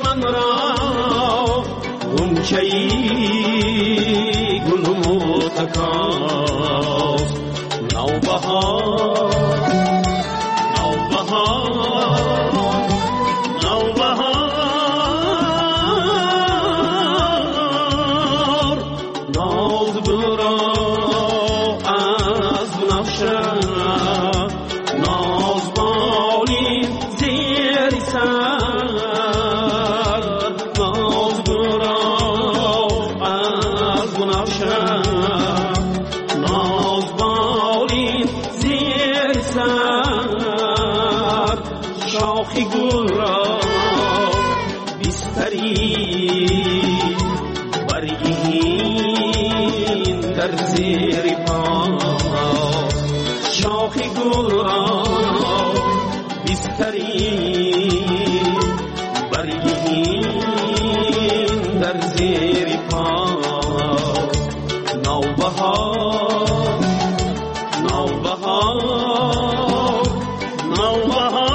چمن را غنچه‌ای گلوموت کاست نوبهار ناز برا از بنفشه ناز بالی زیر سر ناز برا از بنفشه ناز بالی زیر سر شاخی گل را بستری برگین در زیر پا شاخی گل را بستری برگین در زیر پا نوبهار نوبهار نوبهار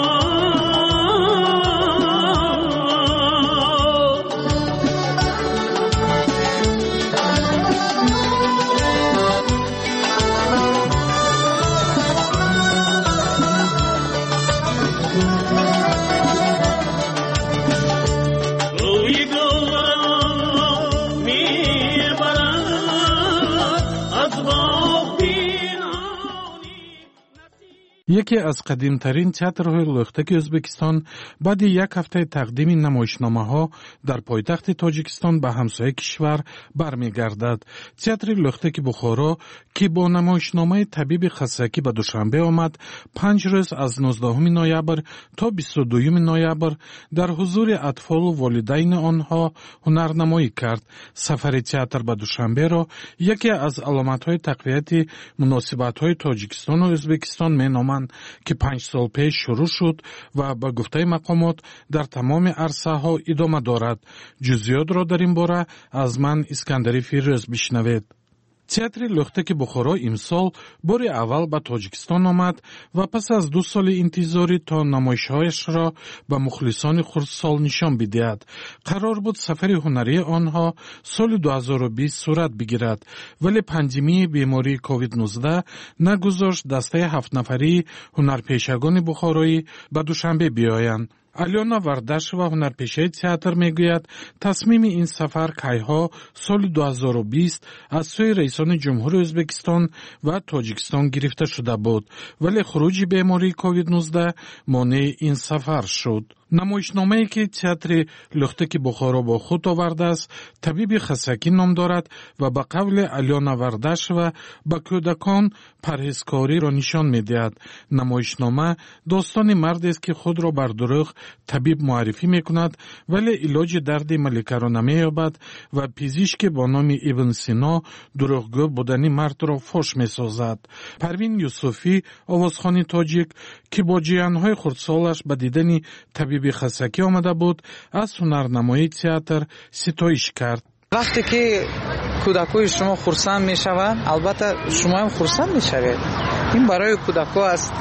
یکی از قدیمترین تئاترهای لختک ازبکستان بعد یک هفته تقدیم نمایشنامه‌ها در پایتخت تاجیکستان به همسایه کشور برمیگردد. تئاتر لختک بخارا که با نمایشنامه طبیب خسکی به دوشنبه آمد 5 روز از 19 نوامبر تا 22 نوامبر در حضور اطفال و والدین آنها هنرنمایی کرد. سفر تئاتر به دوشنبه را یکی از علامت‌های تقویت مناسبت‌های تاجیکستان و ازبکستان می‌نامند که 5 سال پیش شروع شد و به گفته مقامات در تمام عرصه ها ادامه دارد. جزئیات را در این باره از من اسکندری فیروز بشنوید. تئاتر لختک بخارا امسال بار اول به تاجیکستان آمد و پس از 2 سال انتظاری تا نمایش‌هایش را به مخلصان خردسال نشان بدهد. قرار بود سفر هنری آنها سال 2020 صورت بگیرد، ولی پاندمی بیماری کووید 19 نگذاشت دسته 7 نفری هنرپیشگان بخارایی به دوشنبه بیایند. الیانا وردش و هنرپیشه تئاتر میگوید تصمیم این سفر کایها سال 2020 از سوی رئیسان جمهور ازبکستان و تاجیکستان گرفته شده بود، ولی خروج بیماری کووید 19 مانع این سفر شد. نمایشنامه‌ای که تئاتر لختک بخارا با خود آورده است طبیب خسکی نام دارد و به قول الیانا وردش و به کودکان پرهیزکاری را نشان می‌دهد. نمایشنامه داستان مردی است که خود را بر دروغ طبیب معرفی می‌کند ولی علاج درد ملکه را نمی‌یابد و پزشک با نام ابن سینا دروغگو بودن مرد را فاش می‌سازد. پروین یوسفی آوازخوان تاجیک که با جیان‌های خردسالش به دیدن طبیب خسکی آمده بود از هنرنمایی تئاتر ستایش کرد. وقتی که کودکای شما خرسند میشوند البته شما هم خرسند میشوید. این برای کودکا است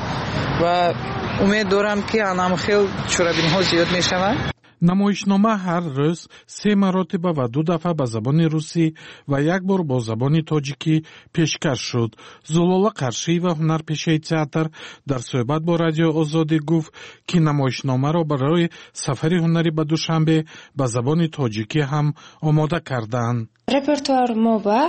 و امید دارم که انام خیلی چورابین‌ها زیاد میشوند. نمایشنامه هر روز 3 مراتب و 2 دفعه به زبان روسی و 1 بار با زبان تاجیکی پیشکش شد. زلالا قرشی و هنرپیشه تئاتر در صحبت با رادیو آزادی گفت که نمایشنامه را برای سفر هنری به دوشنبه به زبان تاجیکی هم آماده کردند. رپرتوار ما با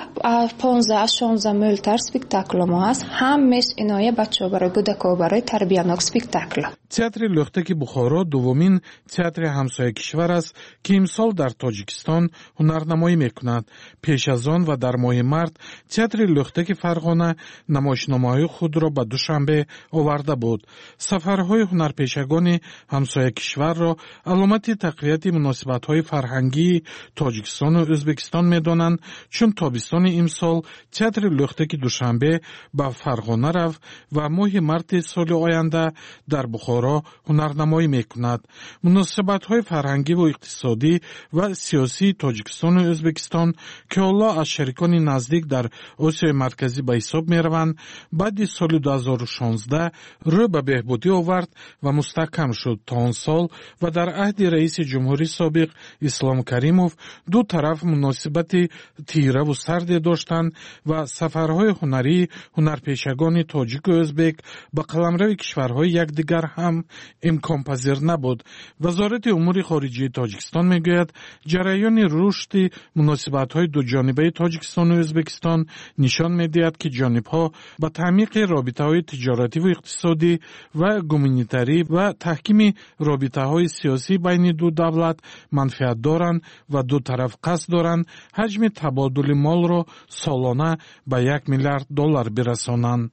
15-16 ملتر سپیکتاکل ما هست. همش اینایه بچه برای کودک‌ها برای تربیت سپیکتاکل. تئاتر لختک بخارا دومین تئاتر همسایه کشور است که امسال در تاجیکستان هنرنمایی میکند. پیش از آن و در ماه مارس تئاتر لختک فرغانه نمایشنامه‌های خود را به دوشنبه آورده بود. سفرهای هنرپیشگان همسایه کشور را علامت تقویت مناسبت‌های فرهنگی تاجیکستان و ازبکستان می‌دانند، چون تابستان امسال تئاتر لختک دوشنبه به فرغانه رفت و ماه مارس سال آینده در بخارا خودکارا هنرنمایی میکند. مناسبت‌های فرهنگی و اقتصادی و سیاسی تاجیکستان و ازبکستان که حالا از شریکان نزدیک در آسیای مرکزی به حساب میروند، بعد سال 2016 رو به بهبودی آورد و مستحکم شد. تا آن سال و در عهد رئیس جمهوری سابق اسلام کریموف دو طرف مناسبت تیره و سرد داشتند و سفرهای هنری هنرپیشگان تاجیک و ازبک به قلمرو کشورهای یکدیگر هم امکان پذیر نبود. وزارت امور خارجه تاجیکستان میگوید جریان رشد مناسبت‌های دو جانبه تاجیکستان و ازبکستان نشان می‌دهد که جانب‌ها با تعمیق رابطه‌های تجارتی و اقتصادی و گومانیتری و تحکیم رابطه‌های سیاسی بین دو دولت منفعت دارند و دو طرف قصد دارند حجم تبادل مال را سالانه به $1 میلیارد برسانند.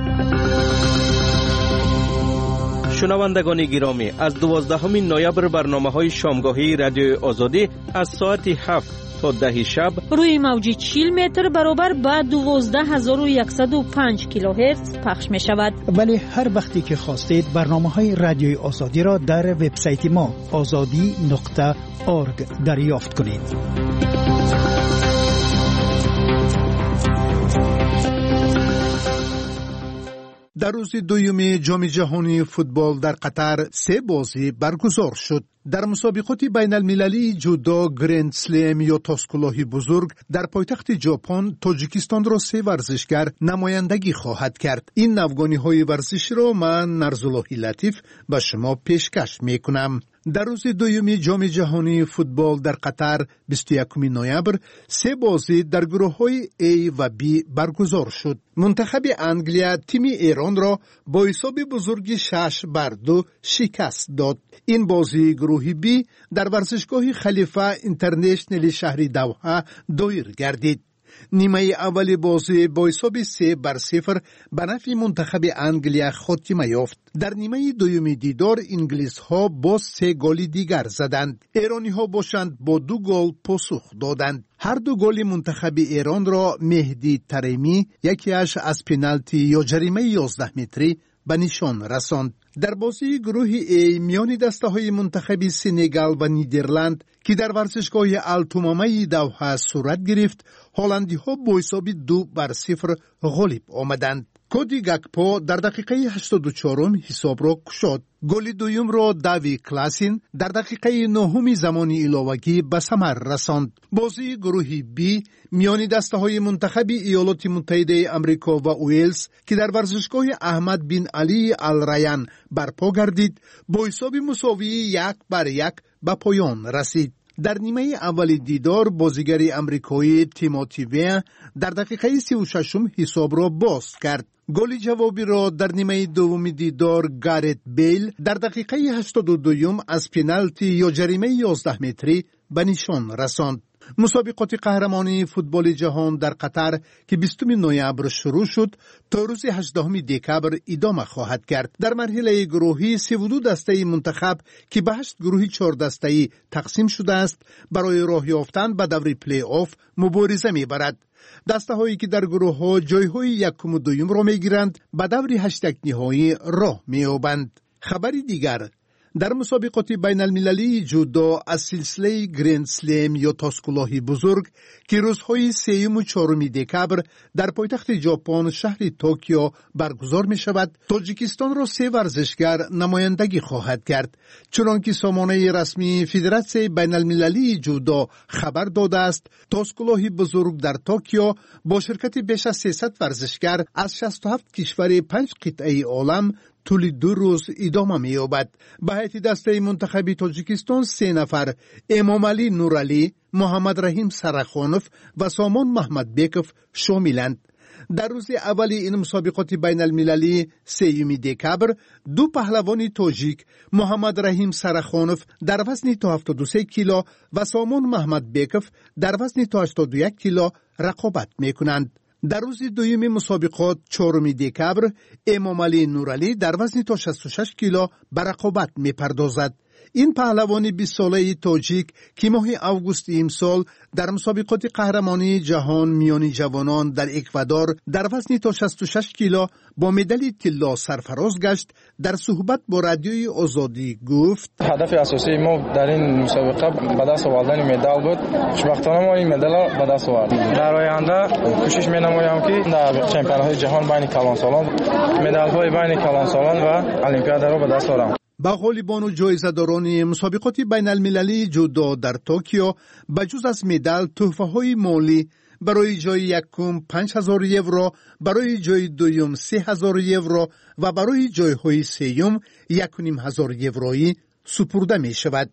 شنوندگان گرامی، از 12 نوامبر برنامه‌های شامگاهی رادیو آزادی از ساعت 7 تا 10 شب روی موج 40 متر برابر با 12105 کیلوهرتز پخش می شود. ولی هر وقتی که خواستید برنامه‌های رادیوی آزادی را در وبسایت ما azadi.org دریافت کنید. در روز دوم جام جهانی فوتبال در قطر 3 بازی برگزار شد. در مسابقات بین المللی جودو گرند سلم یا تاسکلاهی بزرگ در پایتخت ژاپن تاجیکستان را 3 ورزشگر نمایندگی خواهد کرد. این نوگانی‌های ورزشی را من نرزاللهی لطیف به شما پیشکش می‌کنم. در روز دوم جام جهانی فوتبال در قطر 21 نوامبر 3 بازی در گروه‌های A و B برگزار شد. منتخب انگلیا تیم ایران را با حساب بزرگ 6-2 شکست داد. این بازی گروه B در ورزشگاه خلیفه اینترنشنل شهر دوحه دایر گردید. نیمه اول بازی با حساب 3-0 به نفع منتخب انگلیا خاتمه یافت. در نیمه دوم دیدار انگلیس ها با 3 گل دیگر زدند. ایرانی ها باشند با 2 گل پاسخ دادند. هر 2 گل منتخب ایران را مهدی تریمی یکیش از پنالتی یا جریمه 11 متری به نشان رساند. در بازی گروه A میان دسته‌های منتخب سنگال و نیدرلند که در ورزشگاه التومامه دوحه صورت گرفت، هلندی‌ها با حساب 2-0 غالب آمدند. کودی گاکپو در دقیقه 84 حساب را گشاد. گل دوم را داوی کلاسین در دقیقه 9 زمان علاوگی به ثمر رساند. بازی گروه B میان دسته‌های منتخب ایالات متحده آمریکا و ویلز که در ورزشگاه احمد بن علی الریان برپا گردید، با حساب مساوی 1-1 به پایان رسید. در نیمه اول دیدار بازیگر آمریکایی تیموتی ویر در دقیقه 36 حساب را باز کرد. گل جوابی را در نیمه دوم دیدار گارت بیل در دقیقه 82 از پنالتی یا جریمه 11 متری به نشان رساند. مسابقات قهرمانی فوتبال جهان در قطر که 20 نوامبر شروع شد تا روز 18 دکبر ادامه خواهد کرد. در مرحله گروهی 32 دسته منتخب که به 8 گروه 4 دسته‌ای تقسیم شده است برای راه یافتن به دور پلی آف مبارزه می‌برد. دسته هایی که در گروه ها جای های یکم و دوم را میگیرند به دور 8 نهایی راه می‌یابند. خبری دیگر در مسابقات بین المللی جودو از سلسله گرند سلم یا تاسکلاهی بزرگ که روزهای 3 و 4 دکبر در پایتخت ژاپن شهر توکیو برگزار می شود، تاجیکستان را 3 ورزشگر نمایندگی خواهد کرد. چنانکه سامانه رسمی فدراسیون بین المللی جودو خبر داده است، تاسکلاهی بزرگ در توکیو با شرکت بیش از 300 ورزشگر از 67 کشور 5 قطعه عالم طول 2 روز ادامه می‌یابد. به هیئت دسته منتخب تاجیکستان 3 نفر امام علی نورعلی، محمد رحیم سرخانوف و سامان محمد بیکوف شاملند. در روز اول این مسابقات بین المللی 3 دکبر 2 پهلوان تاجیک محمد رحیم سرخانوف در وزن تا 73 کیلو و سامان محمد بیکوف در وزن تا 81 کیلو رقابت می‌کنند. در روز دوم مسابقات 4 دکبر امام علی نورعلی در وزن تا 66 کیلو به رقابت می‌پردازد. این پهلوان 20 ساله تاجیک که ماه آگوست امسال در مسابقات قهرمانی جهان میان جوانان در اکوادور در وزن تا 66 کیلو با مدال طلا سرفراز گشت، در صحبت با رادیوی آزادی گفت: هدف اساسی ما در این مسابقه به دست آوردن مدال بود. خوشبختانه ما این مدال به دست آوردیم. در آینده کوشش می‌نمایم که در چمپیونات جهان بین کلانسالان مدال‌های بین کلانسالان و المپیاد را به دست آورم. با غالبان و جایزه‌داران مسابقات بین المللی جودو در توکیو بجز از مدال تحفه‌های مالی برای جای یکم 5000 یورو، برای جای دوم 3000 یورو و برای جای‌های سوم 1500 یورویی سپرده می‌شود.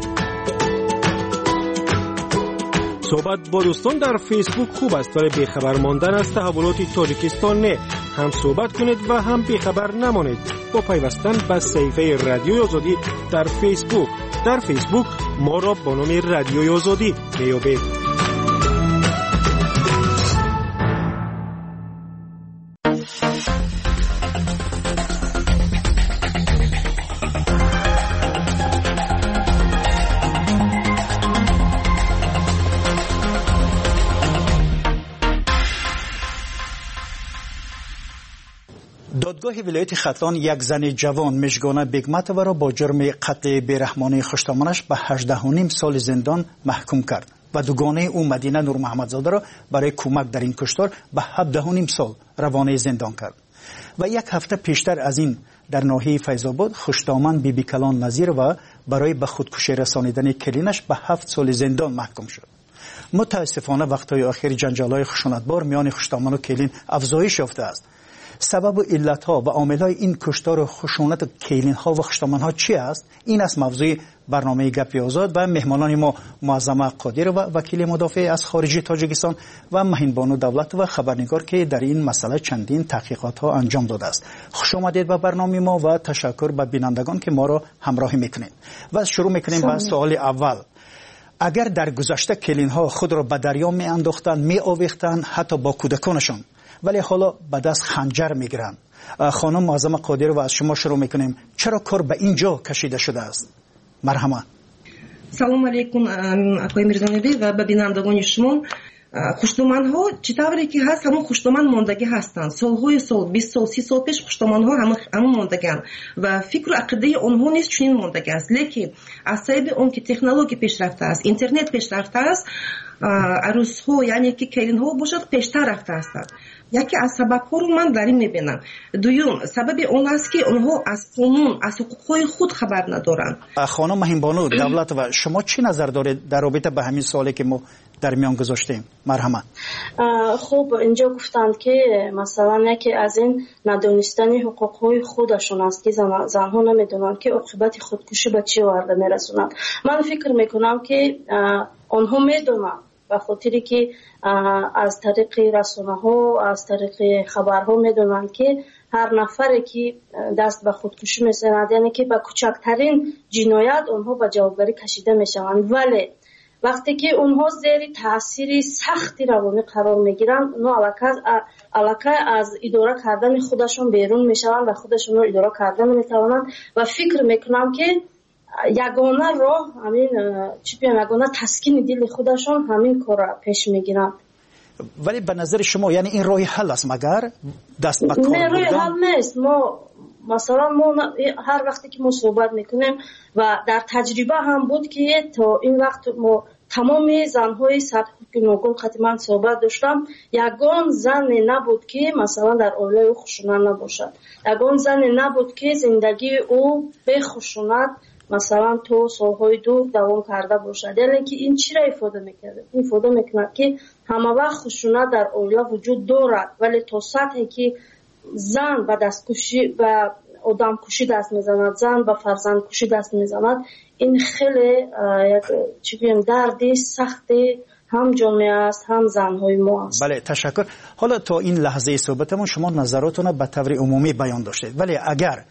صحبت با دوستان در فیسبوک خوب است، ولی بیخبر ماندن از تحولات تاجیکستان نه. هم صحبت کنید و هم بیخبر نمانید با پیوستن به صفحه رادیوی آزادی در فیسبوک. در فیسبوک ما را با نام رادیوی آزادی بیابید. دادگاه ولایت ختلان یک زن جوان مژگانه بیگمتووا را با جرم قتل بیرحمانه خوشتامنش به 18.5 سال زندان محکوم کرد و دوگانه او مدینه نور محمدزاده را برای کمک در این کشتار به 17.5 سال روانه زندان کرد. و یک هفته پیشتر از این در ناحیه فیض‌آباد خوشتامن بیبی کلان نظیر و برای به خودکشی رسانیدن کلینش به 7 سال زندان محکوم شد. متاسفانه وقتهای اخیر جنجال‌های خشونتبار میان خوشتامن و کلین افزایش یافته است. سبب و علت‌ها و عامل‌های این کشتار و خشونت کلین‌ها و خوشتامن‌ها چی است؟ این است موضوع برنامه گپ آزاد و مهمانان ما معظمه قادر و وکیل مدافع از خارجی تاجیکستان و مهین بانو دولت و خبرنگار که در این مسئله چندین تحقیقات‌ها انجام داده است. خوش آمدید به برنامه ما و تشکر به بینندگان که ما را همراهی می‌کنید. و شروع می‌کنیم با سوال اول. اگر در گذشته کلین‌ها خود را به دریا می‌انداختند، می‌آویختند، حتی با کودکانشان، ولی حالا به دست خنجر میگیرند. خانم معظمه قادر و از شما شروع میکنیم. چرا کار به اینجا کشیده شده است؟ مرحمت. سلام علیکم آقای میرزانبی و به بینندگان شما. خوشتامن‌ها چطوری که هست همون خوشتامن ماندگی هستند. سالهای سال 20 سال 30 سال پیش خوشتامن‌ها همون ماندگان و فکر و عقیده آنها نیست چنین ماندگی است. لیکن از سبب اون که تکنولوژی پیشرفته است، اینترنت پیشرفته است، عروس‌ها یعنی که کلین‌ها باشد پیشتر رفته هستند. یکی از سبب‌ها رو من در این می‌بینم. دوم سبب اون است که آنها از قانون، از حقوق‌های خود خبر ندارند. خانم مهین بانو دولت و شما چی نظر دارید در رابطه به همین سوالی که ما در میان گذاشتیم؟ مرحمت. خب اینجا گفتند که مثلا یکی از این ندانستن حقوق‌های خودشون است که زن‌ها نمی‌دونند که عاقبت خودکشی به چه ورده می‌رسونند. من فکر می‌کنم که آنها می‌دونند به خاطری که از طریق رسانه‌ها، از طریق خبرها می‌دونند که هر نفری که دست به خودکشی می‌زند یعنی که به کوچکترین جنایت آنها به جوابداری کشیده می‌شوند. ولی وقتی که اونها زیر تاثیر سختی روانی قرار میگیرن، اونها علاقه از اداره کردن خودشون بیرون میشوند و خودشون رو اداره کردن نمیتوانند و فکر میکنم که یگانه راه همین یگانه تسکین دل خودشون همین کار را پیش میگیرن. ولی به نظر شما یعنی این راه حل است مگر دست به کار بردن؟ نه، راه حل نیست. ما مثلا هر وقتی که ما صحبت میکنیم و در تجربه هم بود که تا این وقت ما تمام زنهای سطح گوناگون قطعا صحبت داشتم، یگان زن نبود که مثلا در عائله او خشونت نباشد، یگان زن نبود که زندگی او به خشونت مثلا تو سالهای دور دوام کرده باشد. یعنی که این چی را ifade میکنه؟ این ifade میکنه که همه وقت خشونت در عائله وجود دارد، ولی تا سطحی که زن به دستکشی و آدم کشی دست میزند، زن به فرزند کشی دست میزند، این خیلی چی بگیم دردی سختی هم جامعه است هم زنهای ما است. بله تشکر. حالا تا این لحظه صحبتمون شما نظراتون به طور عمومی بیان داشتید، ولی اگر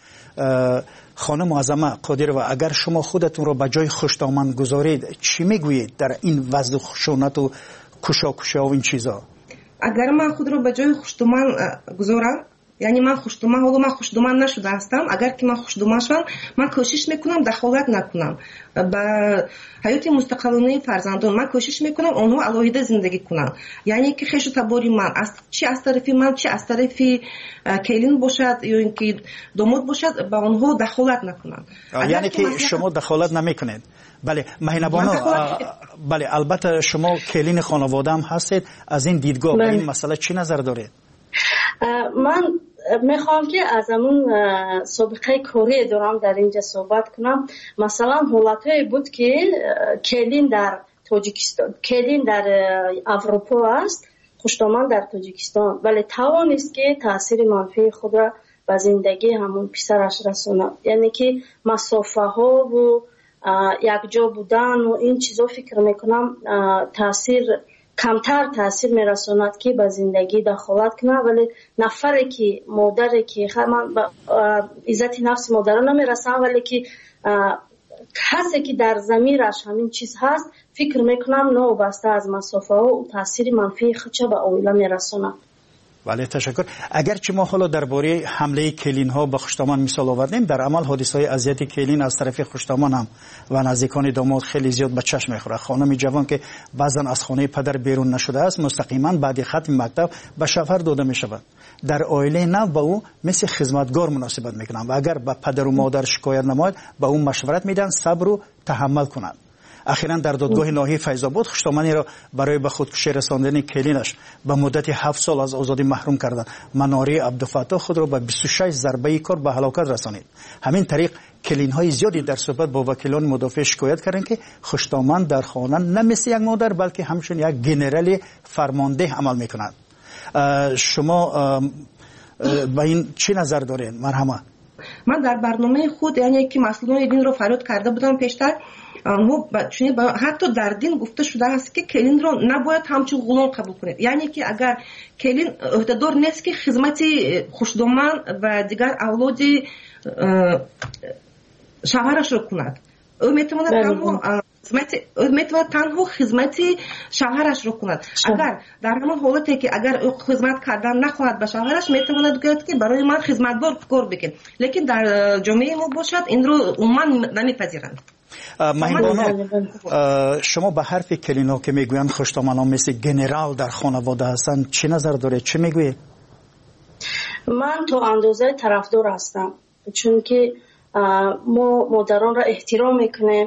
خانم معظمه قادر و اگر شما خودتون رو به جای خوشتامن گذارید چی میگویید در این وضع خشونت و کشاکشی و این چیزا؟ اگر من خود رو به جای خوشتامن گذارم یعنی من خوشدومان نشده هستم. اگر که من خوشدومان شوم من کوشش میکنم دخالت نکنم با حیات مستقلانه فرزندان. من کوشش میکنم اونها علاوه زندگی کنن. یعنی که خیش تباری من چی از طرف من چی از طرف کلین باشد یا اینکه داماد باشد با اونها دخالت نکنن. یعنی که شما دخالت نمیکنید. بله مهینبانو، بله البته شما کلین خانواده هم هستید. از این دیدگاه به این مسئله چی نظر دارید؟ من میخوام که از همون سابقه کاری دارم در اینجا صحبت کنم. مثلا حالتهایی بود که کلین در تاجیکستان، کلین در اروپا است، خوشدومان در تاجیکستان، ولی توانست که تاثیر منفی خود را به زندگی همون پسرش رساند. یعنی که مسافه ها و یک جا بودن و این چیزا فکر میکنم کمتر تاثیر میرساند که به زندگی دخالت کنه. ولی نفری که مادری که من به عزت نفس مادران نمیرسم، ولی که کسی که در ضمیرش همین چیز هست فکر میکنم نوبسته از مسافه ها و تاثیر منفی خودش به عائله میرساند. بله تشکر. اگرچه ما حالا درباره حمله کلین ها به خوشدومان مثال آوردیم، در عمل حادثه های اذیت کلین از طرف خوشدومان هم و نزدیکان داماد خیلی زیاد به چشم میخوره. خانم جوان که بعضا از خانه پدر بیرون نشده است مستقیما بعد ختم مکتب به شوهر داده میشود. در عائله نو به او مثل خدمتگار مناسبت میکنند و اگر به پدر و مادر شکایت نماید به او مشورت میدن صبر و تحمل کنند. اخیراً در دادگاه ناحیه فیض‌آباد خوشدومانی را برای به خودکشی رساندن کلینش به مدت 7 سال از آزادی محروم کردند. مناری عبدالفتاح خود را به 26 ضربه کار به هلاکت رسانید. همین طریق کلین‌های زیادی در صحبت با وکیلان مدافع شکایت کردند که خوشدومان در خانه نه مثل یک مادر بلکه همچون یک گنرال فرمانده عمل می‌کند. شما با این چی نظر دارین مرحمه؟ من در برنامه خود یعنی که مسئولان دین رو فریاد کرده بودم پیشتر، حتی در دین گفته شده است که کلین رو نباید همچون غلام قبول کنید. یعنی که اگر کلین عهدهدار نیست که خدمت خوشدومان و دیگر اولاد شوهرش رو کند، او میتواند تنها خدمت شوهرش رو کند. اگر در همون حالتی که اگر او خدمت کردن نخواهد به شوهرش میتواند گوید که برای من خدمتگار کار بکن، لیکن در جامعه ما باشد این رو عموما نمیپذیرند. مهینبانو، شما به حرف کلینا که میگویند خوشدومانان مثل گنرال در خانواده هستند چه نظر داره؟ چه میگویید؟ من تو اندازه طرفدار هستم، چون که ما مادران را احترام میکنیم،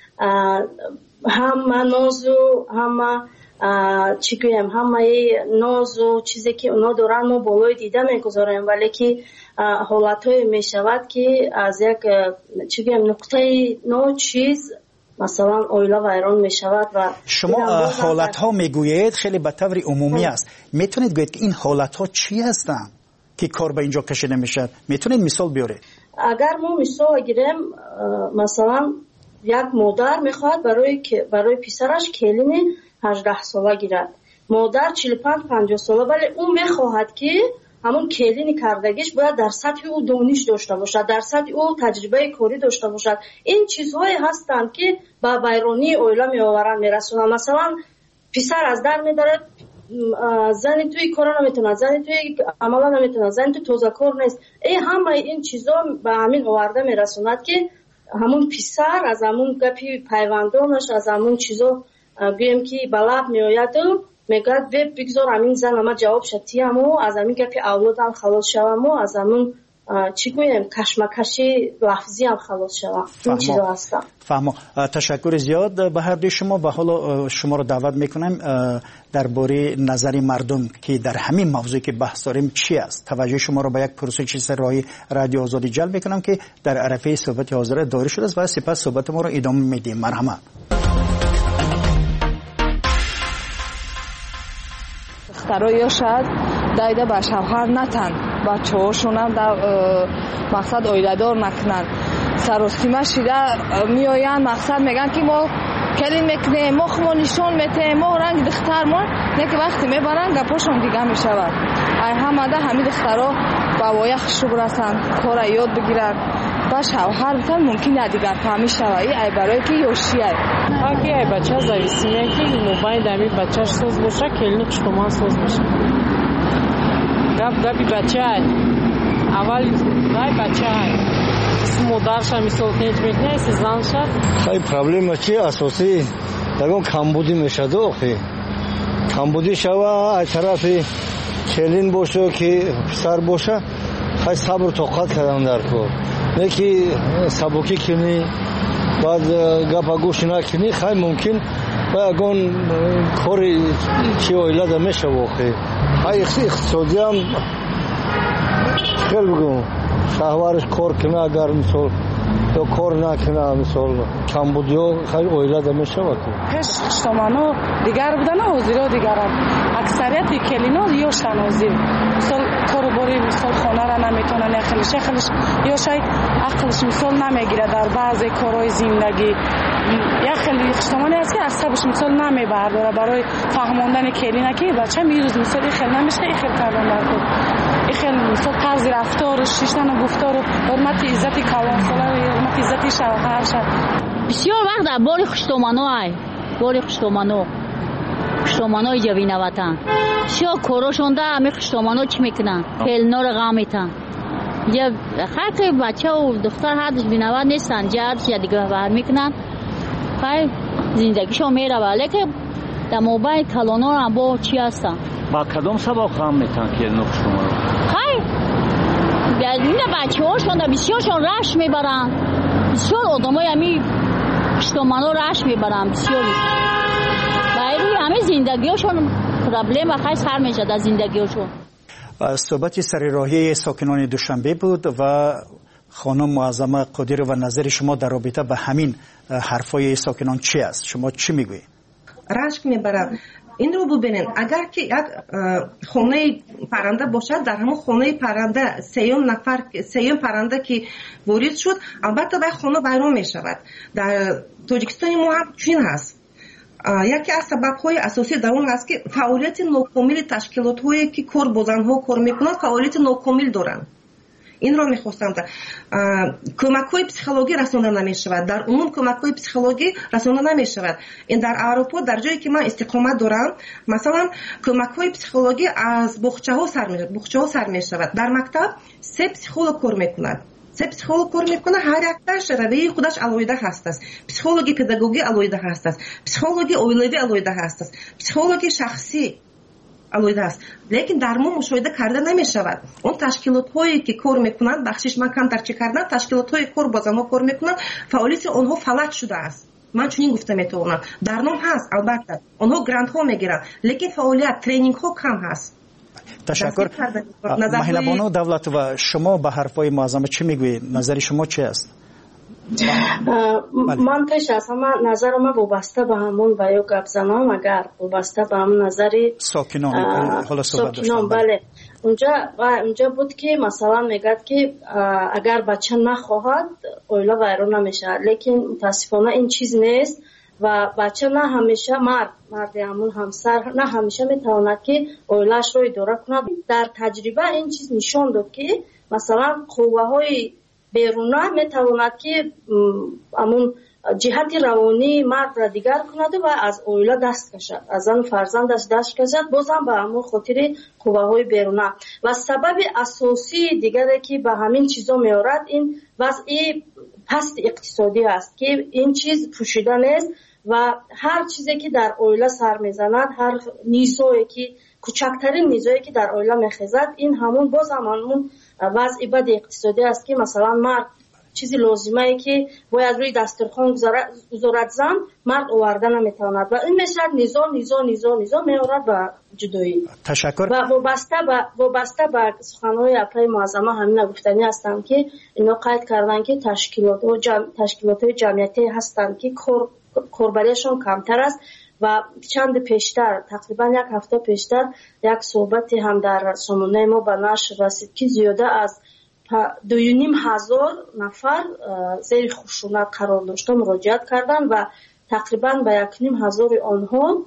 همه نازو همه چی گویم همه نازو چیزی که اونا دارن ما بالای دیده میگذاریم، ولی که حالتهای میشود که از یک چی گویم نقطه نو چیز مثلا عائله ویران میشود. و شما حالتها میگویید خیلی به طور عمومی است، میتونید گویید که این حالتها چی هستند که کار به اینجا کشیده میشه؟ میتونید مثال بیارید؟ اگر ما مثال گیریم، مثلا یک مادر میخواد برای پسرش کلین 18 ساله گیرد، مادر 45-50 ساله، ولی اون میخواهد که همون کلین کردگیش باید در سطح او دانش داشته باشد، در سطح او تجربه کاری داشته باشد. این چیزهایی هستند که به ویرانی عائله میآورند میرسونند. مثلا پسر از در میدارد، زنی توی کارا نمیتونه، زنی توی عملا نمیتونه، زنی توی تازه کار نیست. همه این چیزا به همین آورده میرسوند که همون پسر از همون گپی پیوندانش از همون چیزا گویم که بلب میآید و میگه بگذار همین زن اما جواب شدی همو از همین گپی اولادم خلاص شوم و از همون چی گویم کشمکشی لفظی هم خلاص شوم. این چیزا هستم. فهمو. تشکر زیاد به هر دوی شما. و حالا شما رو دعوت میکنم درباره نظر مردم که در همین موضوعی که بحث داریم چی است. توجه شما رو به یک پروسه چیز راهی رادیو آزادی جلب میکنم که در عرفه صحبت حاضر دایر شده است و سپس صحبت ما رو ادامه میدیم. مرحمت. دخترها شاید دایده به شوهر نتن، بچه هاشون هم در مقصد عائله‌دار نکنن، سراسیمه شده میآیند مقصد میگن که ما کلین میکنیم، ما خما نشان میتیم، ما رنگ دخترمان، نه که وقتی میبرن گپاشون دیگه میشود. همه ده همین دخترها با وایخش رو برسن، کار یاد بگیرن، با شوهر بتن ممکنه دیگر فهمی شوی ای برای که یوشیه اگه ای بچه زویسیمه که موبایل دمی بچهش سوز باشه کلینی خوشدومان سوز باشه. گپی بچه ای اول رای بچه های مادرش هم مثال خیلی میکنه زنش خیلی پرابلم چی اساسی دگون کمبودی میشد آخه کمبودی شوا از طرف چلین باشه که پسر باشه خیلی صبر طاقت کردن در کار نکی سبکی کنی بعد گپا گوش نکنی خیلی ممکن باگون کاری چی اویلا میشه واقعی خیلی اقتصادی هم خیلی بگم شهوارش کار کنه اگر مثال یا کار نکنه مثال کمبودی ها خیلی اویلا میشه واقعی پیش شمانو دیگر بودن حاضر دیگر اکثریت کلینا یاشتن حاضر مثال کارباری مثال خانه را نمیتونه نخلش یا شاید عقلش مثال نمیگیره در بعضی کارهای زندگی یا خیلی اجتماعی است که عصبش مثال نمیبرداره برای فهماندن کلینا که بچه میروز مثال خیلی نمیشه خیلی کردن در کار خیلی مثال طرز رفتار شیشتن و گفتار و حرمت عزت کلان ساله و حرمت عزت شوهر شد بسیار وقت در باری خشتامانو جوین وطن بسیار کاراشون در همه خشتامانو چی میکنن کلنا رو غم میتن یا خیلی بچه و دختر حدش بینواد نیستن جردش یا دیگه بر میکنن خیلی زندگیشون میره ولی که در موبایل کلانا رو هم با چی هستن با کدام سبب غم میتن کلنا خشتامانو خیلی این بچه هاشون در بسیارشون رشت میبرن بسیار آدم های همی خشتامانو رشت میبرن بسیار روی همه زندگیشون پرابلم خیلی سر میشه در زندگیشون. صحبت سرراهی ساکنان دوشنبه بود و خانم معظمه قادری و نظر شما در رابطه به همین حرفای ساکنان چی است؟ شما چی میگویید؟ رشک میبرد. این رو ببینید اگر که یک خانه پرنده باشد در همون خانه پرنده سیوم پرنده که وارد شد البته باید خانه ویران میشود. در تاجیکستان ما هم چنین هست. یکی از سبب‌های اساسی در اون هست که فعالیت ناکامل تشکیلات‌هایی که کار با زن‌ها کار می‌کنند فعالیت ناکامل دارند. این را می‌خواستم کمک‌های پسیخولوژی رسانده نمی‌شود. در عموم کمک‌های پسیخولوژی رسانده نمی‌شود. این در اروپا در جایی که من استقامت دارم مثلا کمک‌های پسیخولوژی از باغچه‌ها سر می‌شود. در مکتب 3 پسیخولوژ کار می‌کند. پسیخولوژ کار میکنه هر یک داشت روی خودش علایده هست است پسیخولوژی پداگوژی علایده هست است پسیخولوژی اویلوی علایده هست است پسیخولوژی شخصی علایده است لیکن در ما مشاهده کرده نمیشود اون تشکیلات هایی که کار میکنند بخشش من کم ترچه کردن تشکیلات های کار با زنها کار میکنند فعالیت آنها فلج شده است من چنین گفته میتونم در نام هست البته آنها گرانت ها میگیرند لیکن فعالیت ترینینگ ها کم هست. تشکر. مهینه بانو دولت و شما به حرفای معظمه چی میگویید؟ نظر شما چی است؟ من پیش از همه نظر ما وابسته به همون و یا گپ زنم اگر وابسته به همون نظری ساکنان بله اونجا بود که مثلا میگد که اگر بچه نخواهد اویلا ویران نمیشه لیکن متاسفانه این چیز نیست و بچه نه همیشه مرد همون همسر نه همیشه میتواند که اویلش رو اداره کند. در تجربه این چیز نشان داد که مثلا قوه های بیرونه میتواند که همون جهت روانی مرد را دیگر کند و از اویلا دست کشد از آن فرزندش دست کشد بازم به همون خاطر قوه های بیرونه و سبب اساسی دیگری که به همین چیزا میارد این وضع پست اقتصادی است که این چیز پوشیده نیست و هر چیزی که در اویلا سر میزند هر نیزویی که کوچکترین نیزویی که در اویلا میخیزد این همون باز همون وضع بد اقتصادی است که مثلا مرد چیزی لازمه ای که باید روی دسترخوان گذارد زن مرد آورده نمیتواند و این میشه نیزو میارد به جدایی. تشکر. و وابسته به سخنهای اپلای معظمه همین گفتنی هستم که اینا قید کردن که تشکیلات جمعیتی هستند که کاربریشون کمتر است و چند پیشتر تقریبا یک هفته پیشتر یک صحبتی هم در سامانه ما به نشر رسید که زیاده از 2,500 نفر زیر خشونت قرار داشته مراجعت کردند و تقریبا به 1,500 آنها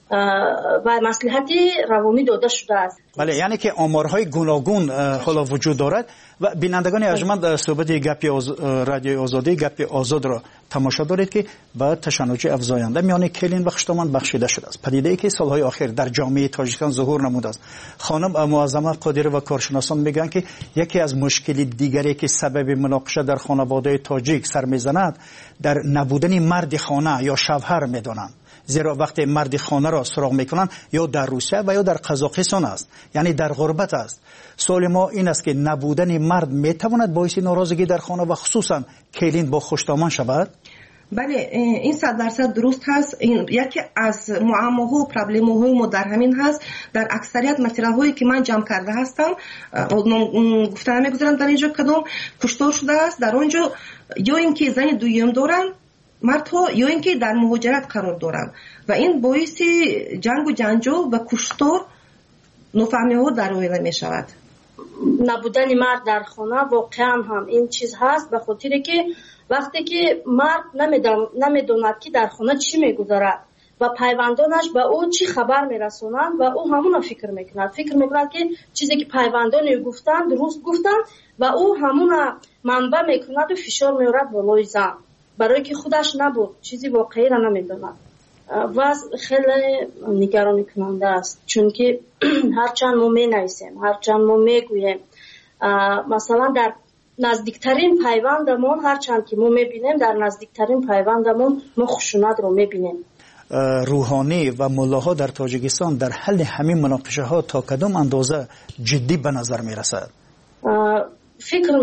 و مصلحت روانی داده شده است. بله، یعنی که آمارهای گوناگون حالا وجود دارد و بینندگان ارجمند صحبت رادیوی آزادی گپ آزاد را تماشا دارید که با تشنج افزاینده میان کلین و خشتمان بخشیده شده است. پدیده‌ای که سالهای اخیر در جامعه تاجیکستان ظهور نموده است. خانم معظمه قادری و کارشناسان میگن که یکی از مشکل دیگری که سبب مناقشه در خانواده تاجیک سر میزند در نبودن مرد خانه یا شوهر میدانند. زیرا وقتی مرد خانه را سراغ میکنند یا در روسیه و یا در قزاقستان است، یعنی در غربت است. سوال ما این است که نبودن مرد میتواند باعث ناراضگی در خانه و خصوصا کلین با خوشتامان شود؟ بله، این 100% درست هست. این یکی از معماها و پرابلم‌های ما در همین هست. در اکثریت مطرح‌هایی که من جمع کرده هستم گفتن نمیگذارم در اینجا کدام کشتار شده است در آنجا، یا اینکه زن دویم دارن مردها یا اینکه در مهاجرت قرار دارن و این باعث جنگ و جنجال و کشتار نفهمی‌ها در آینده می شود. نبودن مرد در خانه واقعا هم این چیز هست، به خاطر که وقتی که مرد نمیداند که در خانه چی میگذارد و پیوندانش به او چی خبر میرسونند و او همون فکر میکند که چیزی که پیوندان گفتند درست گفتند و او همون منبع میکند و فشار میارد بالای زن، برای که خودش نبود چیزی واقعی را نمیداند و خیلی نگران کننده است. چون که هرچند ما مینویسیم، هرچند ما میگوییم، مثلا در نزدیکترین پیوندمون هرچند که ما میبینیم در نزدیکترین پیوندمون ما خشونت رو میبینیم. روحانی و ملاها در تاجیکستان در حل همین مناقشه ها تا کدام اندازه جدی به نظر میرسد؟ فکر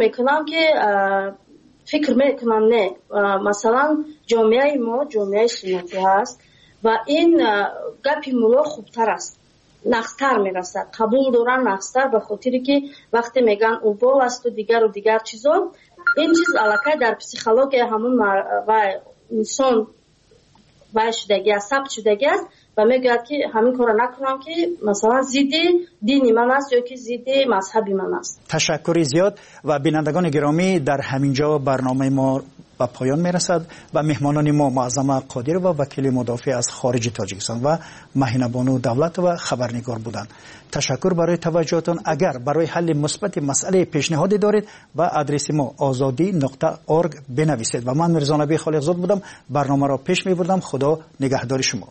میکنم نه. مثلا جامعه ما جامعه سنتی هست و این گپی ملا خوبتر است، نقصتر میرسد، قبول دارن نقصتر، به خاطری که وقتی میگن اوبال است و دیگر چیزا، این چیز علاقه در پسیخولوژی همون و انسان باید شدگی است، ثبت شدگی است و میگوید که همین کار نکنم که مثلا ضد دینی من است یا که ضد مذهبی من است. تشکر زیاد و بینندگان گرامی، در همینجا برنامه ما به پایان میرسد و مهمانان ما معظمه قادری و وکیل مدافع از خارج تاجیکستان و مهینه بانو دولت و خبرنگار بودند. تشکر برای توجهتان. اگر برای حل مثبت مسئله پیشنهادی دارید و آدرس ما azadi.org بنویسید. و من میرزا نبی خالقزاد بودم، برنامه را پیش میبردم. خدا نگهدار شما.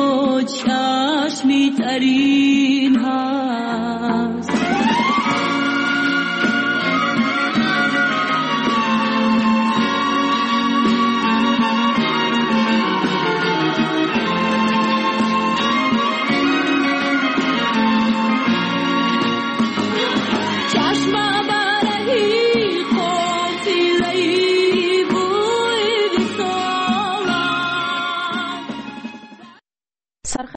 چشمی ترین ها